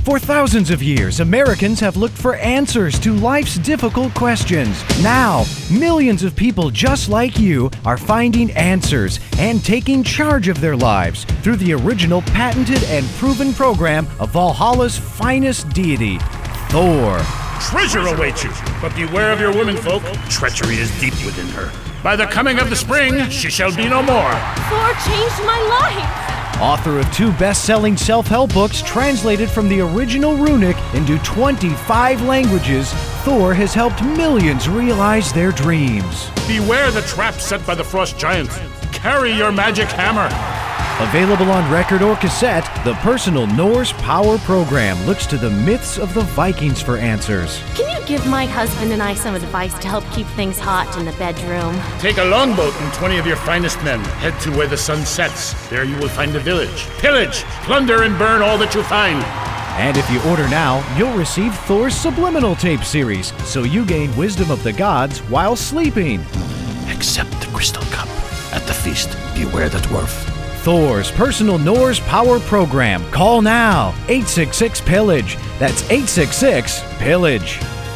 For thousands of years, Americans have looked for answers to life's difficult questions. Now, millions of people just like you are finding answers and taking charge of their lives through the original patented and proven program of Valhalla's finest deity, Thor. Treasure awaits you, but beware of your womenfolk. Treachery is deep within her. By the coming of the spring, she shall be no more. Thor changed my life! Author of 2 best-selling self-help books translated from the original runic into 25 languages, Thor has helped millions realize their dreams. Beware the trap set by the Frost Giant. Carry your magic hammer. Available on record or cassette, the personal Norse Power Program looks to the myths of the Vikings for answers. Can you give my husband and I some advice to help keep things hot in the bedroom? Take a longboat and 20 of your finest men. Head to where the sun sets. There you will find a village. Pillage, plunder, and burn all that you find. And if you order now, you'll receive Thor's Subliminal Tape series, so you gain wisdom of the gods while sleeping. Accept the crystal cup. At the feast, beware the dwarf. Thor's personal Norse Power Program. Call now. 866-PILLAGE. That's 866-PILLAGE.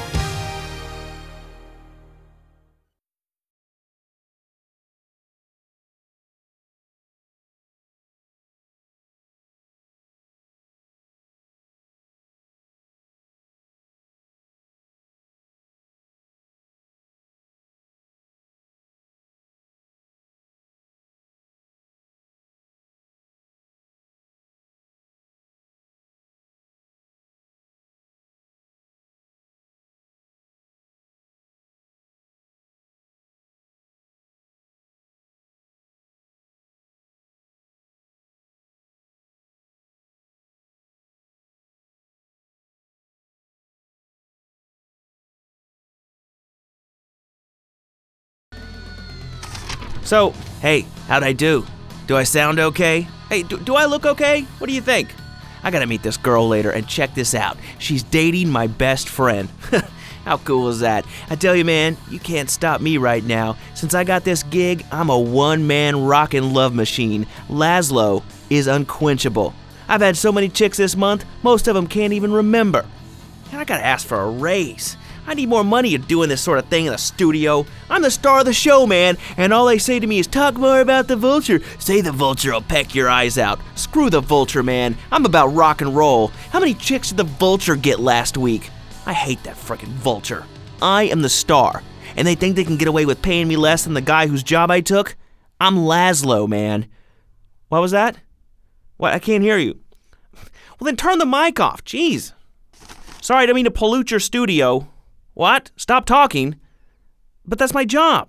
So, hey, how'd I do? Do I sound okay? Hey, do I look okay? What do you think? I gotta meet this girl later, and check this out. She's dating my best friend. How cool is that? I tell you, man, you can't stop me right now. Since I got this gig, I'm a one-man rockin' love machine. Laszlo is unquenchable. I've had so many chicks this month, most of them can't even remember. And I gotta ask for a raise. I need more money at doing this sort of thing in the studio. I'm the star of the show, man, and all they say to me is, talk more about the Vulture. Say the Vulture will peck your eyes out. Screw the Vulture, man. I'm about rock and roll. How many chicks did the Vulture get last week? I hate that frickin' Vulture. I am the star, and they think they can get away with paying me less than the guy whose job I took? I'm Laszlo, man. What was that? What? I can't hear you. Well, then turn the mic off. Jeez. Sorry, I didn't mean to pollute your studio. What? Stop talking? But that's my job.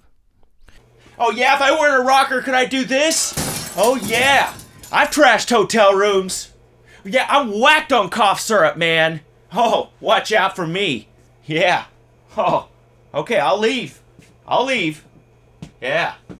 Oh yeah, if I weren't a rocker, could I do this? Oh yeah, I've trashed hotel rooms. Yeah, I'm whacked on cough syrup, man. Oh, watch out for me. Yeah. Oh, okay, I'll leave. Yeah.